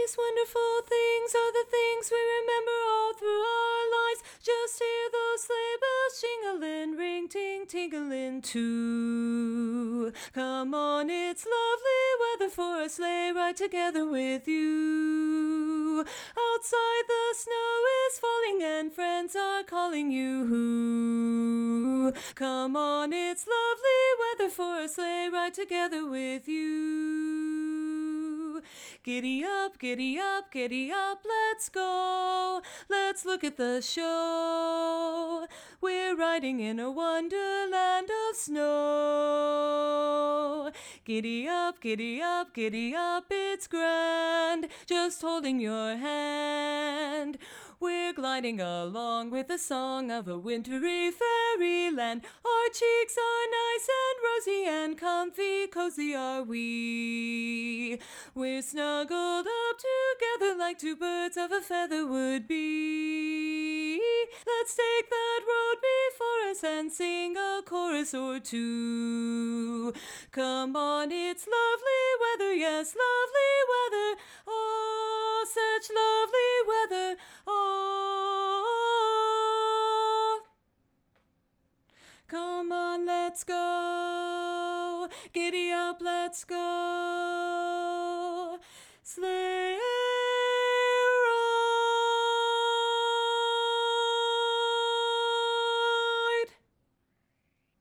These wonderful things are the things we remember all through our lives. Just hear those sleigh bells jingling, ring ting tingling too. Come on, it's lovely weather for a sleigh ride together with you. Outside the snow is falling and friends are calling you. Come on, it's lovely weather for a sleigh ride together with you. Giddy up, giddy up, giddy up, let's go. Let's look at the show. We're riding in a wonderland of snow. Giddy up, giddy up, giddy up, it's grand, just holding your hand. We're gliding along with the song of a wintry fairyland. Our cheeks are nice and rosy and comfy, cozy are we. We're snuggled up together like two birds of a feather would be. Let's take that road before us and sing a chorus or two. Come on, it's lovely weather, yes, lovely weather. Oh, such lovely weather. Oh, come on, let's go. Giddy up, let's go. Sleigh